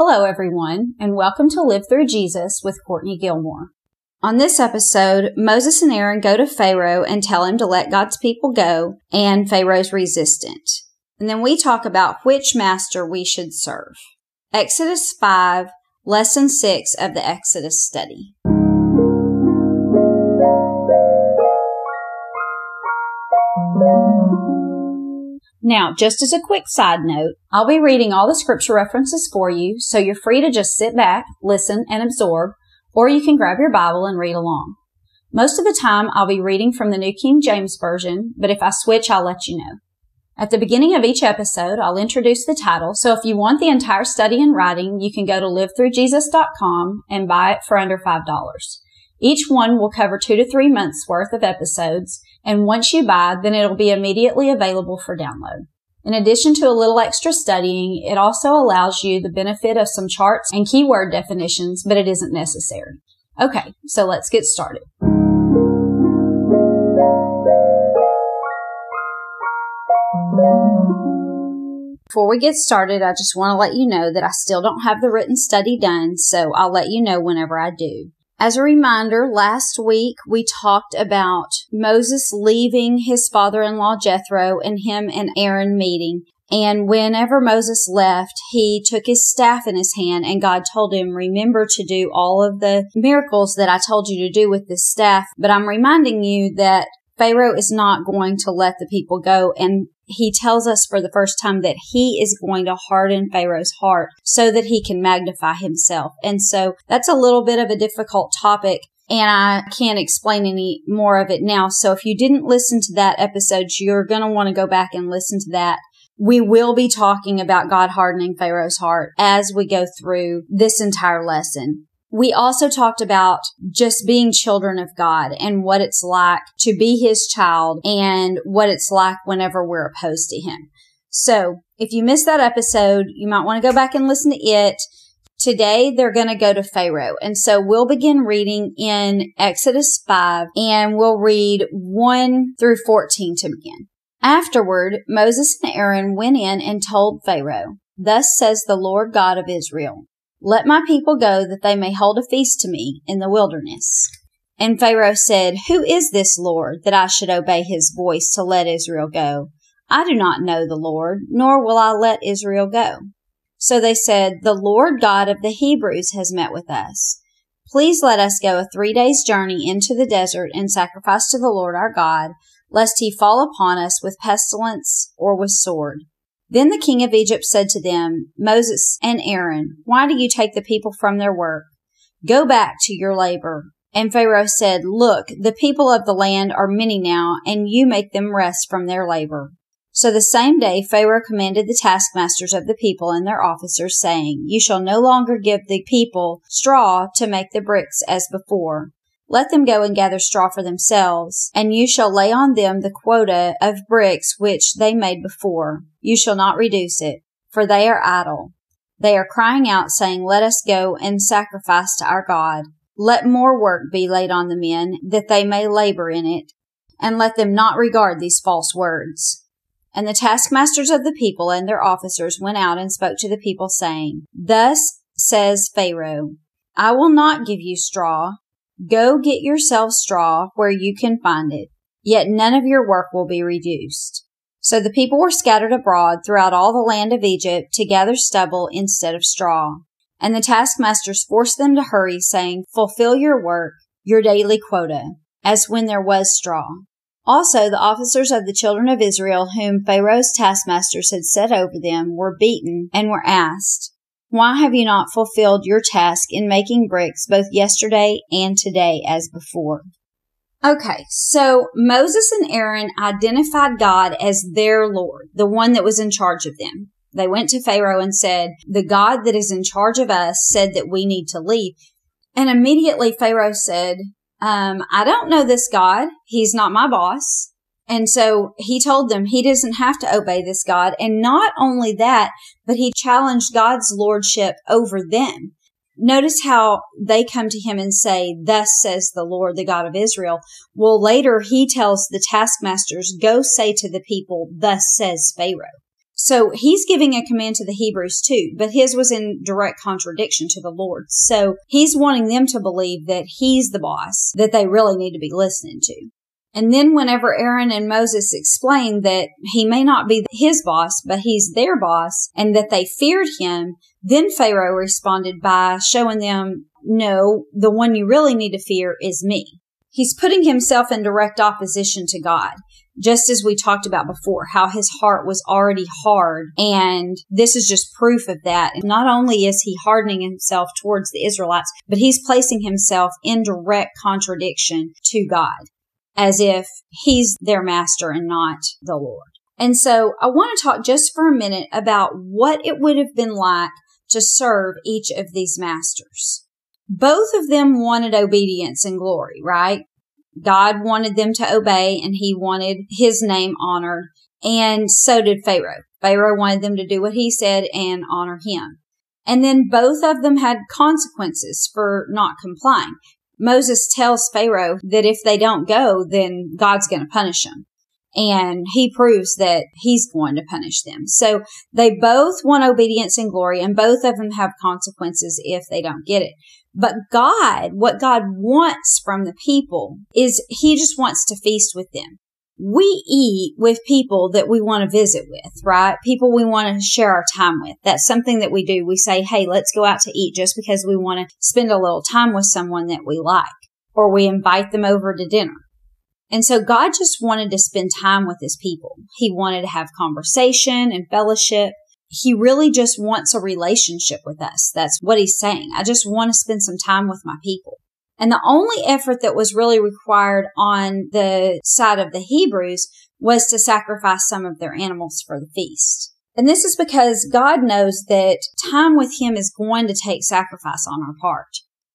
Hello, everyone, and welcome to Live Through Jesus with Courtney Gilmore. On this episode, Moses and Aaron go to Pharaoh and tell him to let God's people go, and Pharaoh's resistant. And then we talk about which master we should serve. Exodus 5, Lesson 6 of the Exodus study. Now, just as a quick side note, I'll be reading all the scripture references for you, so you're free to just sit back, listen, and absorb, or you can grab your Bible and read along. Most of the time, I'll be reading from the New King James Version, but if I switch, I'll let you know. At the beginning of each episode, I'll introduce the title, so if you want the entire study in writing, you can go to livethroughjesus.com and buy it for under $5. Each one will cover 2 to 3 months worth of episodes, and once you buy, then it'll be immediately available for download. In addition to a little extra studying, it also allows you the benefit of some charts and keyword definitions, but it isn't necessary. Okay, so let's get started. Before we get started, I just want to let you know that I still don't have the written study done, so I'll let you know whenever I do. As a reminder, last week we talked about Moses leaving his father-in-law Jethro and him and Aaron meeting. And whenever Moses left, he took his staff in his hand and God told him, remember to do all of the miracles that I told you to do with this staff. But I'm reminding you that Pharaoh is not going to let the people go, and he tells us for the first time that he is going to harden Pharaoh's heart so that he can magnify himself. And so that's a little bit of a difficult topic, and I can't explain any more of it now. So if you didn't listen to that episode, you're going to want to go back and listen to that. We will be talking about God hardening Pharaoh's heart as we go through this entire lesson. We also talked about just being children of God and what it's like to be His child and what it's like whenever we're opposed to Him. So if you missed that episode, you might want to go back and listen to it. Today, they're going to go to Pharaoh. And so we'll begin reading in Exodus 5, and we'll read 1 through 14 to begin. Afterward, Moses and Aaron went in and told Pharaoh, "Thus says the Lord God of Israel, let my people go that they may hold a feast to me in the wilderness." And Pharaoh said, "Who is this Lord that I should obey his voice to let Israel go? I do not know the Lord, nor will I let Israel go." So they said, "The Lord God of the Hebrews has met with us. Please let us go a 3 days' journey into the desert and sacrifice to the Lord our God, lest he fall upon us with pestilence or with sword." Then the king of Egypt said to them, "Moses and Aaron, why do you take the people from their work? Go back to your labor." And Pharaoh said, "Look, the people of the land are many now, and you make them rest from their labor." So the same day Pharaoh commanded the taskmasters of the people and their officers, saying, "You shall no longer give the people straw to make the bricks as before. Let them go and gather straw for themselves, and you shall lay on them the quota of bricks which they made before. You shall not reduce it, for they are idle. They are crying out, saying, 'Let us go and sacrifice to our God.' Let more work be laid on the men, that they may labor in it, and let them not regard these false words." And the taskmasters of the people and their officers went out and spoke to the people, saying, "Thus says Pharaoh, I will not give you straw. Go get yourselves straw where you can find it, yet none of your work will be reduced." So the people were scattered abroad throughout all the land of Egypt to gather stubble instead of straw. And the taskmasters forced them to hurry, saying, "Fulfill your work, your daily quota, as when there was straw." Also the officers of the children of Israel, whom Pharaoh's taskmasters had set over them, were beaten and were asked, "Why have you not fulfilled your task in making bricks both yesterday and today as before?" Okay, so Moses and Aaron identified God as their Lord, the one that was in charge of them. They went to Pharaoh and said, "The God that is in charge of us said that we need to leave." And immediately Pharaoh said, "I don't know this God. He's not my boss." And so he told them he doesn't have to obey this God. And not only that, but he challenged God's lordship over them. Notice how they come to him and say, "Thus says the Lord, the God of Israel." Well, later he tells the taskmasters, "Go say to the people, thus says Pharaoh." So he's giving a command to the Hebrews too, but his was in direct contradiction to the Lord's. So he's wanting them to believe that he's the boss, that they really need to be listening to. And then whenever Aaron and Moses explained that he may not be his boss, but he's their boss, and that they feared him, then Pharaoh responded by showing them, no, the one you really need to fear is me. He's putting himself in direct opposition to God, just as we talked about before, how his heart was already hard. And this is just proof of that. And not only is he hardening himself towards the Israelites, but he's placing himself in direct contradiction to God, as if he's their master and not the Lord. And so I want to talk just for a minute about what it would have been like to serve each of these masters. Both of them wanted obedience and glory, right? God wanted them to obey, and he wanted his name honored, and so did Pharaoh. Pharaoh wanted them to do what he said and honor him. And then both of them had consequences for not complying. Moses tells Pharaoh that if they don't go, then God's going to punish them. And he proves that he's going to punish them. So they both want obedience and glory, and both of them have consequences if they don't get it. But God, what God wants from the people is he just wants to feast with them. We eat with people that we want to visit with, right? People we want to share our time with. That's something that we do. We say, hey, let's go out to eat just because we want to spend a little time with someone that we like, or we invite them over to dinner. And so God just wanted to spend time with his people. He wanted to have conversation and fellowship. He really just wants a relationship with us. That's what he's saying. I just want to spend some time with my people. And the only effort that was really required on the side of the Hebrews was to sacrifice some of their animals for the feast. And this is because God knows that time with him is going to take sacrifice on our part.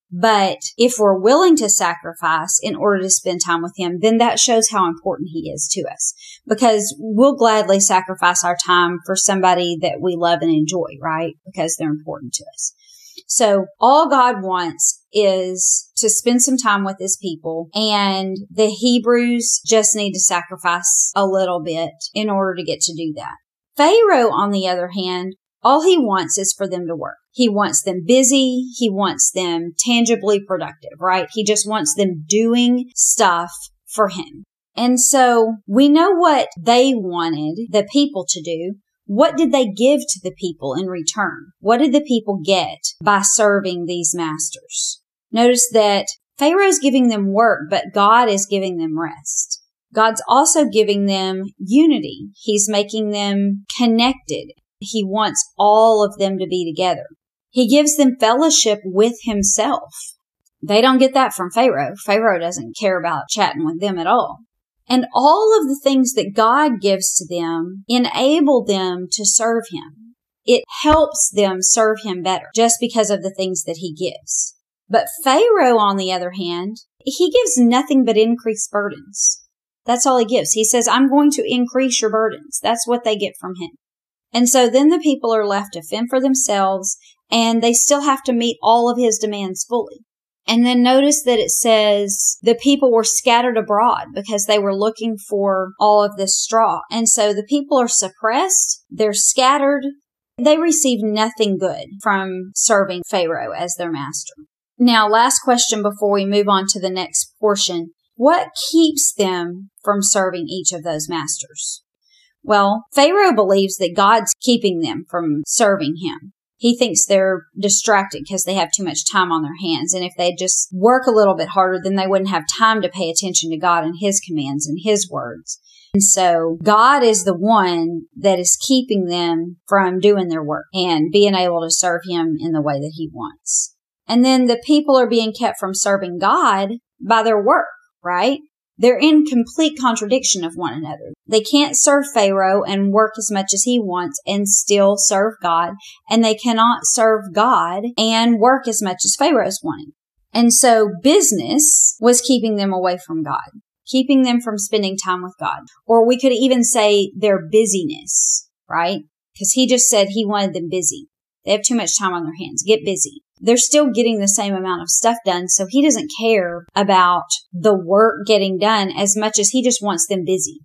But if we're willing to sacrifice in order to spend time with him, then that shows how important he is to us. Because we'll gladly sacrifice our time for somebody that we love and enjoy, right? Because they're important to us. So all God wants is to spend some time with his people, and the Hebrews just need to sacrifice a little bit in order to get to do that. Pharaoh, on the other hand, all he wants is for them to work. He wants them busy. He wants them tangibly productive, right? He just wants them doing stuff for him. And so we know what they wanted the people to do. What did they give to the people in return? What did the people get by serving these masters? Notice that Pharaoh's giving them work, but God is giving them rest. God's also giving them unity. He's making them connected. He wants all of them to be together. He gives them fellowship with himself. They don't get that from Pharaoh. Pharaoh doesn't care about chatting with them at all. And all of the things that God gives to them enable them to serve him. It helps them serve him better just because of the things that he gives. But Pharaoh, on the other hand, he gives nothing but increased burdens. That's all he gives. He says, I'm going to increase your burdens. That's what they get from him. And so then the people are left to fend for themselves, and they still have to meet all of his demands fully. And then notice that it says the people were scattered abroad because they were looking for all of this straw. And so the people are suppressed. They're scattered. They receive nothing good from serving Pharaoh as their master. Now, last question before we move on to the next portion. What keeps them from serving each of those masters? Well, Pharaoh believes that God's keeping them from serving him. He thinks they're distracted because they have too much time on their hands. And if they just work a little bit harder, then they wouldn't have time to pay attention to God and his commands and his words. And so God is the one that is keeping them from doing their work and being able to serve him in the way that he wants. And then the people are being kept from serving God by their work, right? They're in complete contradiction of one another. They can't serve Pharaoh and work as much as he wants and still serve God. And they cannot serve God and work as much as Pharaoh's wanting. And so business was keeping them away from God, keeping them from spending time with God. Or we could even say their busyness, right? Because he just said he wanted them busy. They have too much time on their hands. Get busy. They're still getting the same amount of stuff done, so he doesn't care about the work getting done as much as he just wants them busy.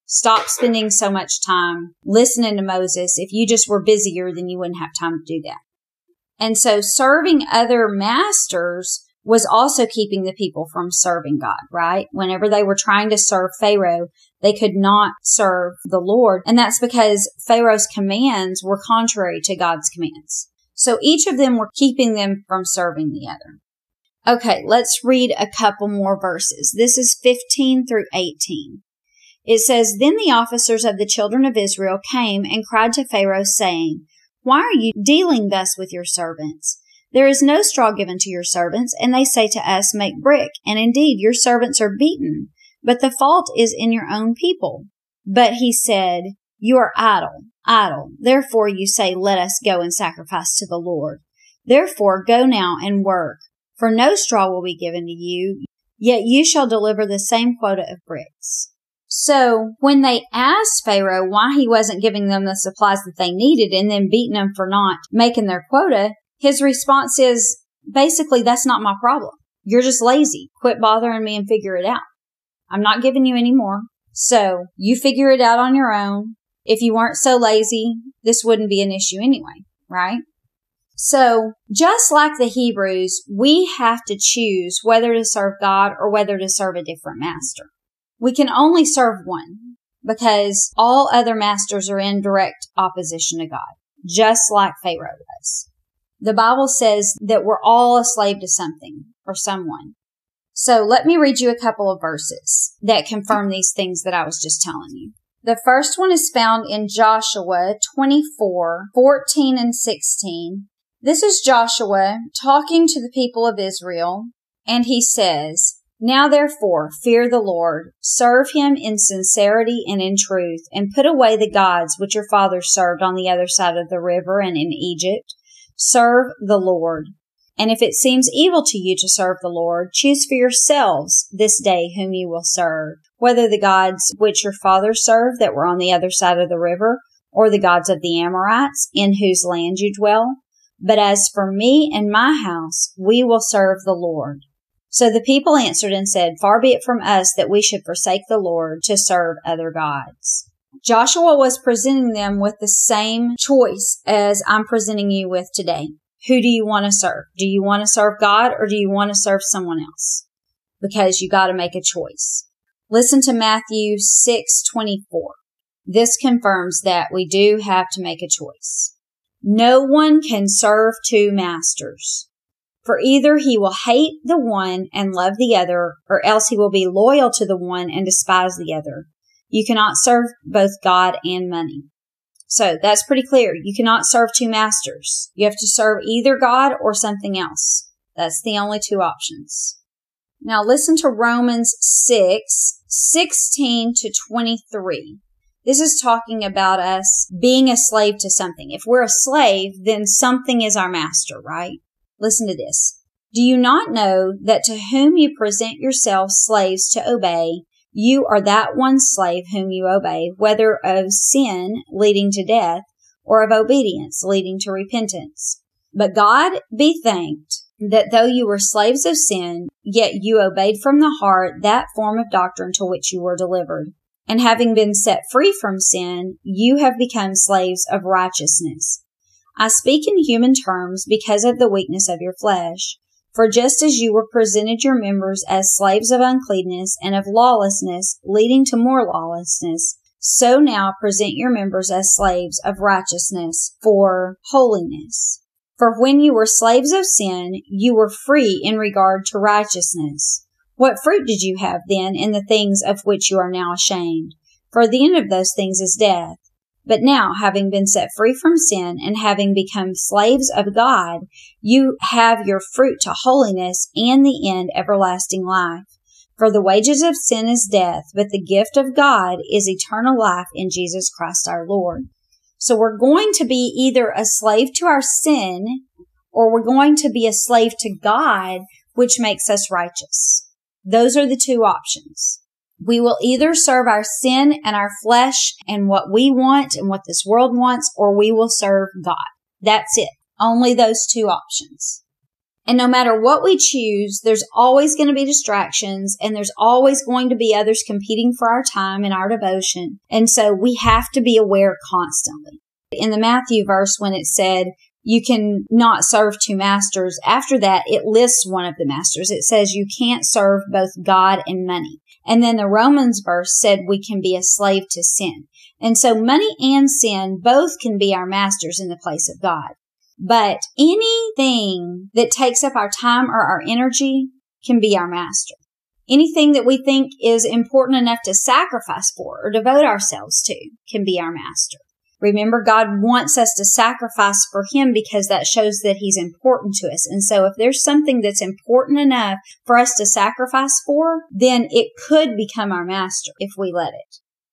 Stop spending so much time listening to Moses. If you just were busier, then you wouldn't have time to do that. And so serving other masters was also keeping the people from serving God, right? Whenever they were trying to serve Pharaoh, they could not serve the Lord. And that's because Pharaoh's commands were contrary to God's commands. So each of them were keeping them from serving the other. Okay, let's read a couple more verses. This is 15 through 18. It says, Then the officers of the children of Israel came and cried to Pharaoh, saying, Why are you dealing thus with your servants? There is no straw given to your servants, and they say to us, Make brick. And indeed, your servants are beaten, but the fault is in your own people. But he said, You are idle. Therefore you say, Let us go and sacrifice to the Lord. Therefore go now and work, for no straw will be given to you, yet you shall deliver the same quota of bricks. So when they asked Pharaoh why he wasn't giving them the supplies that they needed and then beating them for not making their quota, his response is, basically, that's not my problem. You're just lazy. Quit bothering me and figure it out. I'm not giving you any more. So you figure it out on your own. If you weren't so lazy, this wouldn't be an issue anyway, right? So just like the Hebrews, we have to choose whether to serve God or whether to serve a different master. We can only serve one because all other masters are in direct opposition to God, just like Pharaoh was. The Bible says that we're all a slave to something or someone. So let me read you a couple of verses that confirm these things that I was just telling you. The first one is found in Joshua 24:14 and 16. This is Joshua talking to the people of Israel, and he says, Now therefore, fear the Lord, serve him in sincerity and in truth, and put away the gods which your fathers served on the other side of the river and in Egypt. Serve the Lord. And if it seems evil to you to serve the Lord, choose for yourselves this day whom you will serve, whether the gods which your fathers served that were on the other side of the river, or the gods of the Amorites, in whose land you dwell. But as for me and my house, we will serve the Lord. So the people answered and said, Far be it from us that we should forsake the Lord to serve other gods. Joshua was presenting them with the same choice as I'm presenting you with today. Who do you want to serve? Do you want to serve God or do you want to serve someone else? Because you got to make a choice. Listen to Matthew 6:24. This confirms that we do have to make a choice. No one can serve two masters. For either he will hate the one and love the other, or else he will be loyal to the one and despise the other. You cannot serve both God and money. So that's pretty clear. You cannot serve two masters. You have to serve either God or something else. That's the only two options. Now listen to Romans 6:16 to 23. This is talking about us being a slave to something. If we're a slave, then something is our master, right? Listen to this. Do you not know that to whom you present yourselves slaves to obey, you are that one slave whom you obey, whether of sin leading to death or of obedience leading to repentance? But God be thanked that though you were slaves of sin, yet you obeyed from the heart that form of doctrine to which you were delivered. And having been set free from sin, you have become slaves of righteousness. I speak in human terms because of the weakness of your flesh. For just as you were presented your members as slaves of uncleanness and of lawlessness, leading to more lawlessness, so now present your members as slaves of righteousness for holiness. For when you were slaves of sin, you were free in regard to righteousness. What fruit did you have then in the things of which you are now ashamed? For the end of those things is death. But now, having been set free from sin and having become slaves of God, you have your fruit to holiness and the end everlasting life. For the wages of sin is death, but the gift of God is eternal life in Jesus Christ our Lord. So we're going to be either a slave to our sin or we're going to be a slave to God, which makes us righteous. Those are the two options. We will either serve our sin and our flesh and what we want and what this world wants, or we will serve God. That's it. Only those two options. And no matter what we choose, there's always going to be distractions, and there's always going to be others competing for our time and our devotion. And so we have to be aware constantly. In the Matthew verse, when it said, you can not serve two masters, after that, it lists one of the masters. It says you can't serve both God and money. And then the Romans verse said we can be a slave to sin. And so money and sin both can be our masters in the place of God. But anything that takes up our time or our energy can be our master. Anything that we think is important enough to sacrifice for or devote ourselves to can be our master. Remember, God wants us to sacrifice for Him because that shows that He's important to us. And so if there's something that's important enough for us to sacrifice for, then it could become our master if we let it.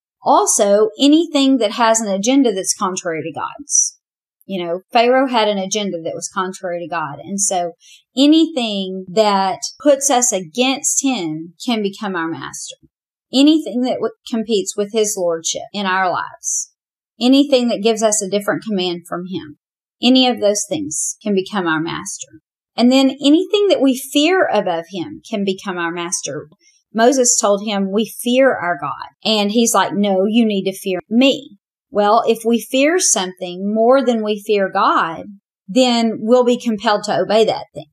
Also, anything that has an agenda that's contrary to God's. Pharaoh had an agenda that was contrary to God. And so anything that puts us against Him can become our master. Anything that competes with His lordship in our lives. Anything that gives us a different command from Him. Any of those things can become our master. And then anything that we fear above Him can become our master. Moses told him, we fear our God. And he's like, no, you need to fear me. Well, if we fear something more than we fear God, then we'll be compelled to obey that thing.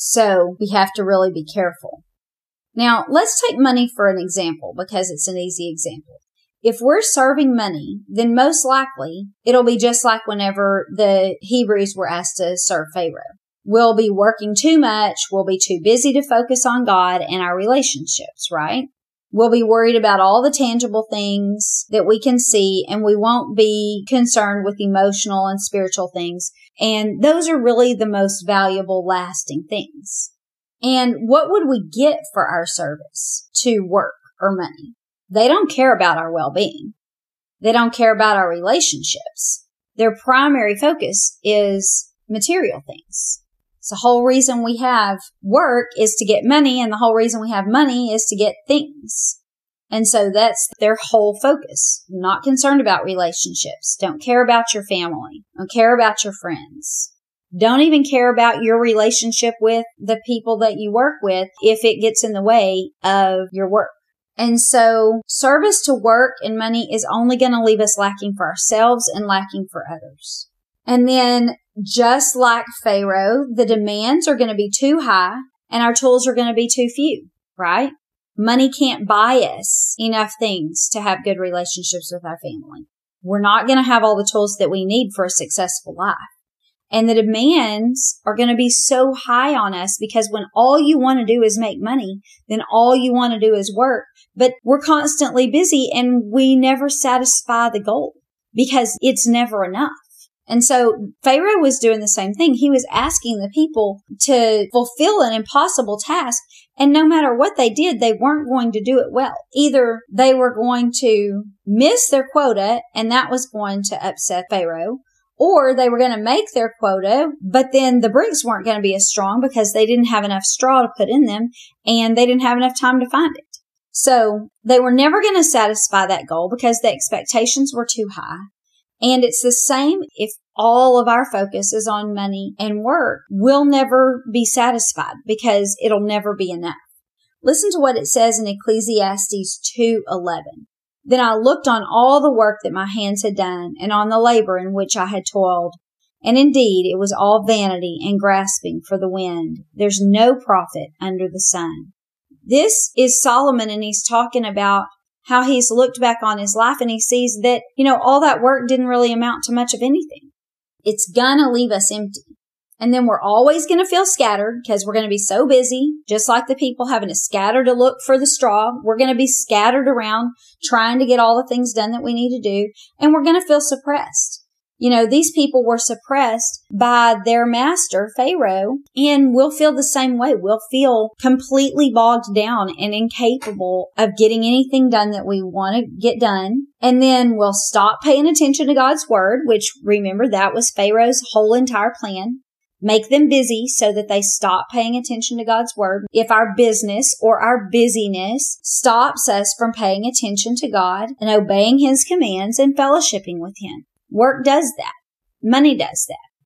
So we have to really be careful. Now, let's take money for an example because it's an easy example. If we're serving money, then most likely it'll be just like whenever the Hebrews were asked to serve Pharaoh. We'll be working too much. We'll be too busy to focus on God and our relationships, right? We'll be worried about all the tangible things that we can see, and we won't be concerned with emotional and spiritual things. And those are really the most valuable, lasting things. And what would we get for our service to work or money? They don't care about our well-being. They don't care about our relationships. Their primary focus is material things. So the whole reason we have work is to get money, and the whole reason we have money is to get things. And so that's their whole focus. Not concerned about relationships. Don't care about your family. Don't care about your friends. Don't even care about your relationship with the people that you work with if it gets in the way of your work. And so service to work and money is only going to leave us lacking for ourselves and lacking for others. And then just like Pharaoh, the demands are going to be too high and our tools are going to be too few, right? Money can't buy us enough things to have good relationships with our family. We're not going to have all the tools that we need for a successful life. And the demands are going to be so high on us because when all you want to do is make money, then all you want to do is work. But we're constantly busy and we never satisfy the goal because it's never enough. And so Pharaoh was doing the same thing. He was asking the people to fulfill an impossible task. And no matter what they did, they weren't going to do it well. Either they were going to miss their quota and that was going to upset Pharaoh, or they were going to make their quota, but then the bricks weren't going to be as strong because they didn't have enough straw to put in them and they didn't have enough time to find it. So they were never going to satisfy that goal because the expectations were too high. And it's the same if all of our focus is on money and work. We'll never be satisfied because it'll never be enough. Listen to what it says in Ecclesiastes 2:11. Then I looked on all the work that my hands had done and on the labor in which I had toiled. And indeed, it was all vanity and grasping for the wind. There's no profit under the sun. This is Solomon, and he's talking about how he's looked back on his life and he sees that, all that work didn't really amount to much of anything. It's gonna leave us empty. And then we're always gonna feel scattered because we're gonna be so busy, just like the people having to scatter to look for the straw. We're gonna be scattered around trying to get all the things done that we need to do. And we're gonna feel suppressed. These people were suppressed by their master, Pharaoh, and we'll feel the same way. We'll feel completely bogged down and incapable of getting anything done that we want to get done. And then we'll stop paying attention to God's word, which remember that was Pharaoh's whole entire plan. Make them busy so that they stop paying attention to God's word. If our business or our busyness stops us from paying attention to God and obeying His commands and fellowshipping with Him. Work does that. Money does that.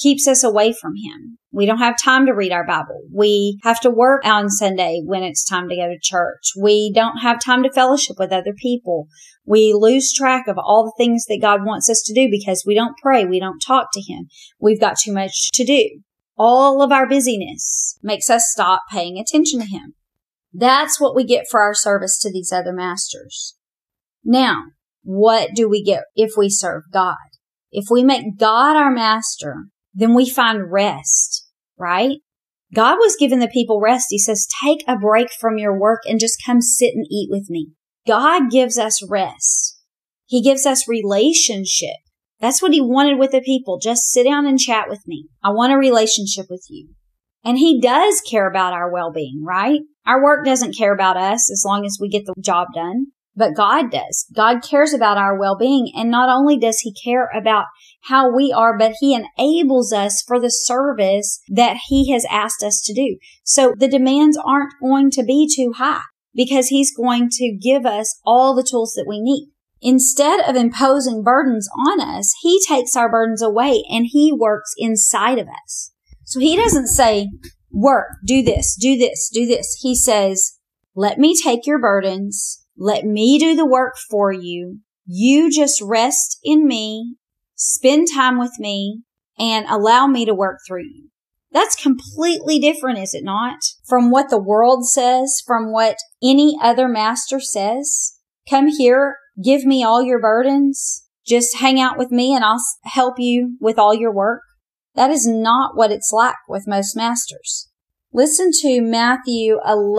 keeps us away from Him. We don't have time to read our Bible. We have to work on Sunday when it's time to go to church. We don't have time to fellowship with other people. We lose track of all the things that God wants us to do because we don't pray. We don't talk to Him. We've got too much to do. All of our busyness makes us stop paying attention to Him. That's what we get for our service to these other masters. Now, what do we get if we serve God? If we make God our master, then we find rest, right? God was giving the people rest. He says, take a break from your work and just come sit and eat with me. God gives us rest. He gives us relationship. That's what He wanted with the people. Just sit down and chat with me. I want a relationship with you. And He does care about our well-being, right? Our work doesn't care about us as long as we get the job done. But God does. God cares about our well-being. And not only does He care about how we are, but He enables us for the service that He has asked us to do. So the demands aren't going to be too high because He's going to give us all the tools that we need. Instead of imposing burdens on us, He takes our burdens away and He works inside of us. So He doesn't say, work, do this, do this, do this. He says, let me take your burdens. Let me do the work for you. You just rest in me, spend time with me, and allow me to work through you. That's completely different, is it not? From what the world says, from what any other master says. Come here, give me all your burdens. Just hang out with me and I'll help you with all your work. That is not what it's like with most masters. Listen to Matthew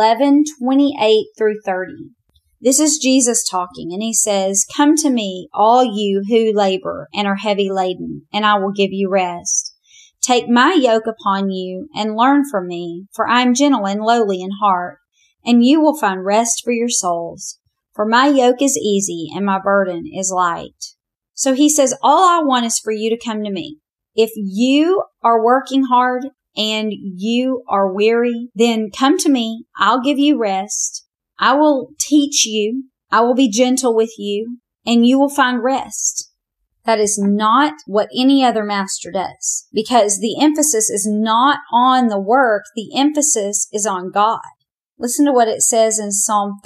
11:28 through 30. This is Jesus talking, and He says, come to me, all you who labor and are heavy laden, and I will give you rest. Take my yoke upon you and learn from me, for I am gentle and lowly in heart, and you will find rest for your souls. For my yoke is easy and my burden is light. So He says, all I want is for you to come to me. If you are working hard and you are weary, then come to me. I'll give you rest. I will teach you. I will be gentle with you, and you will find rest. That is not what any other master does, because the emphasis is not on the work. The emphasis is on God. Listen to what it says in Psalm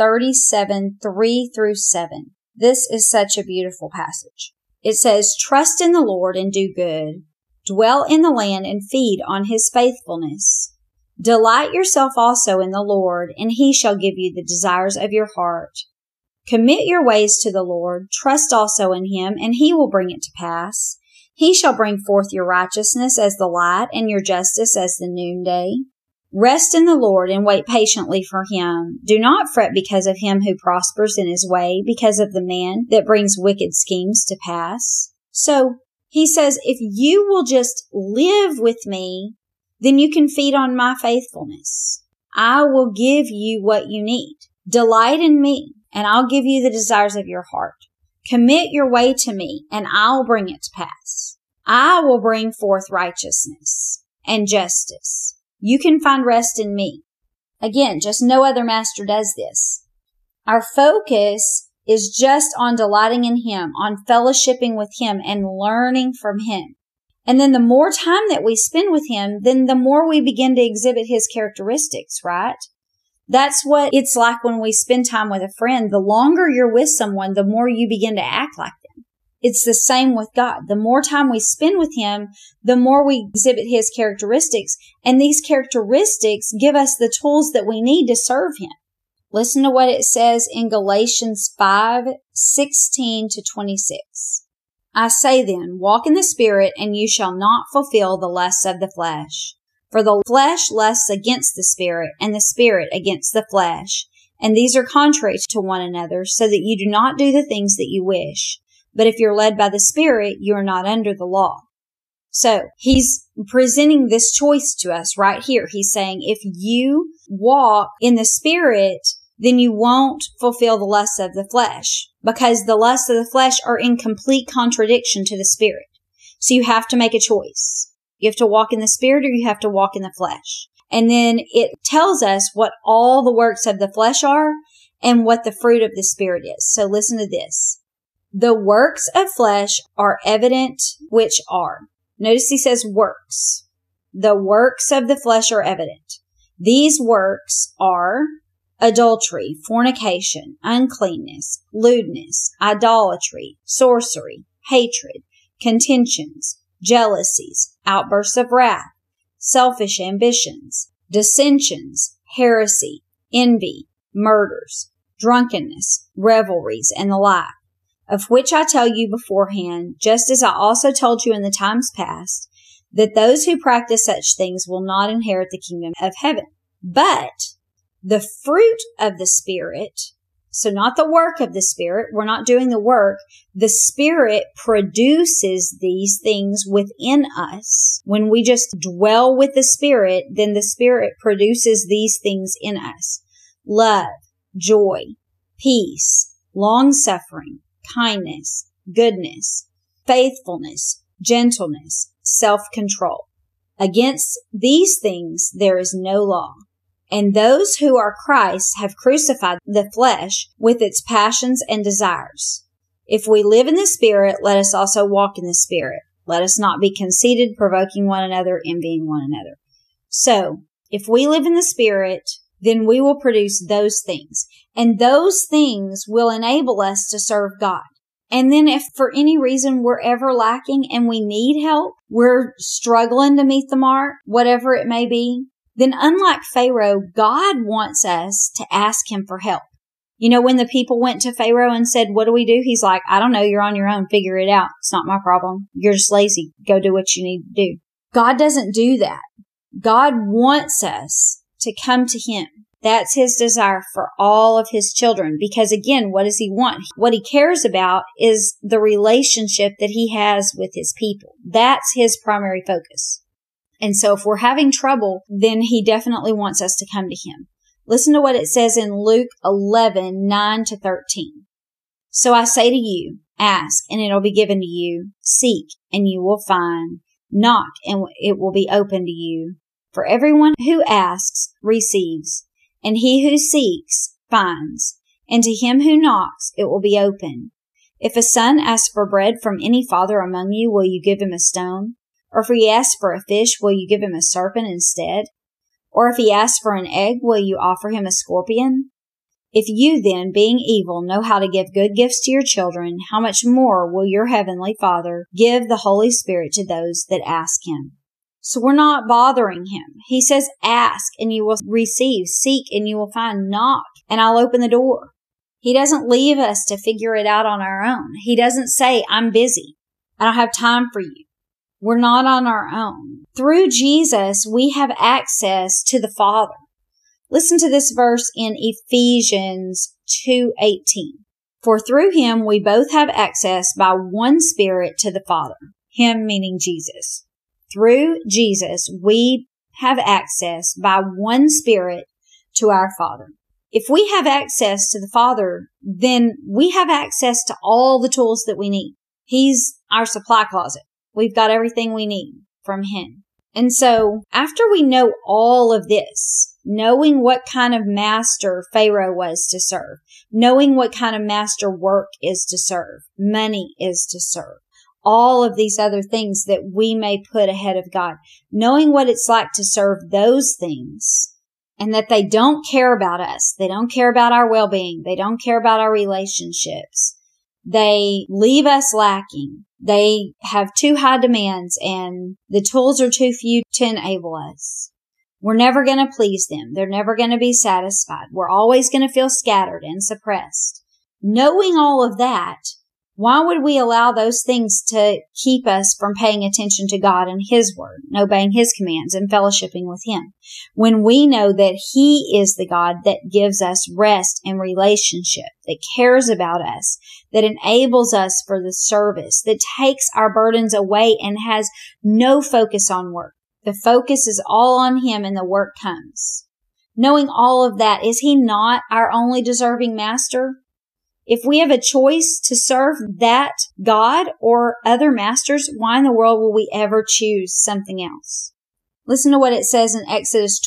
37:3 through 7. This is such a beautiful passage. It says, trust in the Lord and do good. Dwell in the land and feed on His faithfulness. Delight yourself also in the Lord, and He shall give you the desires of your heart. Commit your ways to the Lord. Trust also in Him, and He will bring it to pass. He shall bring forth your righteousness as the light and your justice as the noonday. Rest in the Lord and wait patiently for Him. Do not fret because of him who prospers in his way, because of the man that brings wicked schemes to pass. So He says, if you will just live with me, then you can feed on my faithfulness. I will give you what you need. Delight in me, and I'll give you the desires of your heart. Commit your way to me, and I'll bring it to pass. I will bring forth righteousness and justice. You can find rest in me. Again, just no other master does this. Our focus is just on delighting in Him, on fellowshipping with Him, and learning from Him. And then the more time that we spend with Him, then the more we begin to exhibit His characteristics, right? That's what it's like when we spend time with a friend. The longer you're with someone, the more you begin to act like them. It's the same with God. The more time we spend with Him, the more we exhibit His characteristics. And these characteristics give us the tools that we need to serve Him. Listen to what it says in Galatians 5:16 to 26. I say then, walk in the Spirit, and you shall not fulfill the lusts of the flesh. For the flesh lusts against the Spirit, and the Spirit against the flesh. And these are contrary to one another, so that you do not do the things that you wish. But if you're led by the Spirit, you are not under the law. So He's presenting this choice to us right here. He's saying, if you walk in the Spirit, then you won't fulfill the lusts of the flesh, because the lusts of the flesh are in complete contradiction to the Spirit. So you have to make a choice. You have to walk in the Spirit or you have to walk in the flesh. And then it tells us what all the works of the flesh are and what the fruit of the Spirit is. So listen to this. The works of flesh are evident, which are Notice he says works. The works of the flesh are evident. These works are adultery, fornication, uncleanness, lewdness, idolatry, sorcery, hatred, contentions, jealousies, outbursts of wrath, selfish ambitions, dissensions, heresy, envy, murders, drunkenness, revelries, and the like, of which I tell you beforehand, just as I also told you in the times past, that those who practice such things will not inherit the kingdom of heaven. But the fruit of the Spirit, so not the work of the Spirit, we're not doing the work, the Spirit produces these things within us. When we just dwell with the Spirit, then the Spirit produces these things in us. Love, joy, peace, long-suffering, kindness, goodness, faithfulness, gentleness, self-control. Against these things there is no law. And those who are Christ have crucified the flesh with its passions and desires. If we live in the Spirit, let us also walk in the Spirit. Let us not be conceited, provoking one another, envying one another. So, if we live in the Spirit, then we will produce those things. And those things will enable us to serve God. And then if for any reason we're ever lacking and we need help, we're struggling to meet the mark, whatever it may be, then unlike Pharaoh, God wants us to ask him for help. You know, when the people went to Pharaoh and said, what do we do? He's like, I don't know. You're on your own. Figure it out. It's not my problem. You're just lazy. Go do what you need to do. God doesn't do that. God wants us to come to him. That's his desire for all of his children. Because again, what does he want? What he cares about is the relationship that he has with his people. That's his primary focus. And so if we're having trouble, then he definitely wants us to come to him. Listen to what it says in Luke 11:9-13. So I say to you, ask and it'll be given to you. Seek and you will find. Knock and it will be open to you. For everyone who asks receives, and he who seeks finds, and to him who knocks it will be open. If a son asks for bread from any father among you, will you give him a stone? Or if he asks for a fish, will you give him a serpent instead? Or if he asks for an egg, will you offer him a scorpion? If you then, being evil, know how to give good gifts to your children, how much more will your heavenly Father give the Holy Spirit to those that ask him? So we're not bothering him. He says, ask and you will receive, seek and you will find, knock and I'll open the door. He doesn't leave us to figure it out on our own. He doesn't say, I'm busy. I don't have time for you. We're not on our own. Through Jesus, we have access to the Father. Listen to this verse in Ephesians 2:18. For through him we both have access by one Spirit to the Father. Him meaning Jesus. Through Jesus, we have access by one Spirit to our Father. If we have access to the Father, then we have access to all the tools that we need. He's our supply closet. We've got everything we need from him. And so after we know all of this, knowing what kind of master Pharaoh was to serve, knowing what kind of master work is to serve, money is to serve, all of these other things that we may put ahead of God, knowing what it's like to serve those things and that they don't care about us. They don't care about our well-being. They don't care about our relationships. They leave us lacking. They have too high demands and the tools are too few to enable us. We're never going to please them. They're never going to be satisfied. We're always going to feel scattered and suppressed. Knowing all of that, why would we allow those things to keep us from paying attention to God and his word, and obeying his commands and fellowshipping with him, when we know that he is the God that gives us rest and relationship, that cares about us, that enables us for the service, that takes our burdens away and has no focus on work. The focus is all on him and the work comes. Knowing all of that, is he not our only deserving master? If we have a choice to serve that God or other masters, why in the world will we ever choose something else? Listen to what it says in Exodus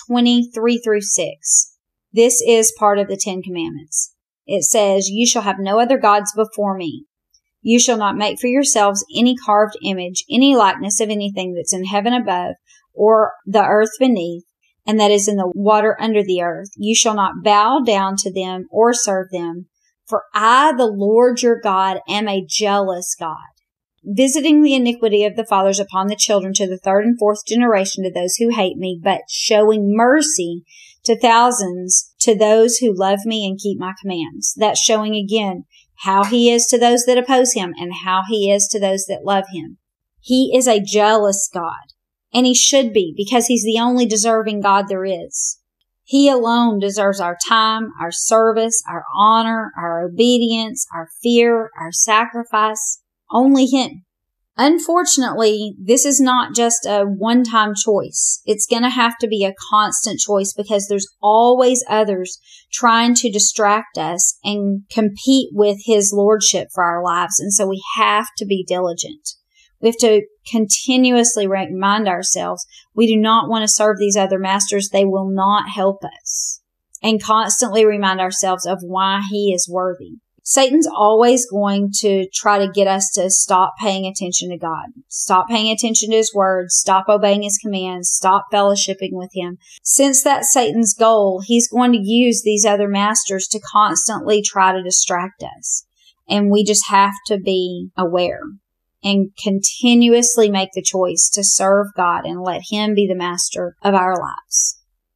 20:3-6. This is part of the 10 Commandments. It says, you shall have no other gods before me. You shall not make for yourselves any carved image, any likeness of anything that's in heaven above, or the earth beneath, and that is in the water under the earth. You shall not bow down to them or serve them. For I, the Lord your God, am a jealous God, visiting the iniquity of the fathers upon the children to the third and fourth generation to those who hate me, but showing mercy to thousands to those who love me and keep my commands. That's showing again how he is to those that oppose him and how he is to those that love him. He is a jealous God, and he should be, because he's the only deserving God there is. He alone deserves our time, our service, our honor, our obedience, our fear, our sacrifice. Only him. Unfortunately, this is not just a one-time choice. It's going to have to be a constant choice, because there's always others trying to distract us and compete with his lordship for our lives. And so we have to be diligent. We have to continuously remind ourselves we do not want to serve these other masters. They will not help us. And constantly remind ourselves of why he is worthy. Satan's always going to try to get us to stop paying attention to God, stop paying attention to his words, stop obeying his commands, stop fellowshipping with him. Since that's Satan's goal, he's going to use these other masters to constantly try to distract us. And we just have to be aware and continuously make the choice to serve God and let him be the master of our lives.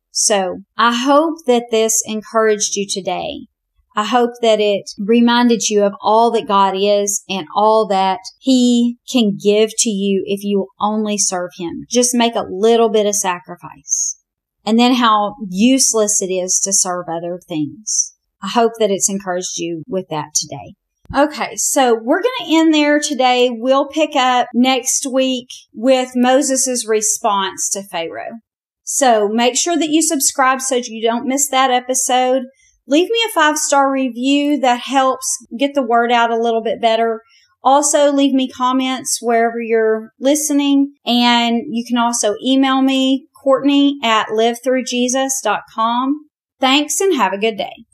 So I hope that this encouraged you today. I hope that it reminded you of all that God is and all that he can give to you if you only serve him. Just make a little bit of sacrifice. And then how useless it is to serve other things. I hope that it's encouraged you with that today. Okay, so we're going to end there today. We'll pick up next week with Moses' response to Pharaoh. So make sure that you subscribe so you don't miss that episode. Leave me a 5-star review. That helps get the word out a little bit better. Also, leave me comments wherever you're listening. And you can also email me, Courtney@livethroughjesus.com. Thanks and have a good day.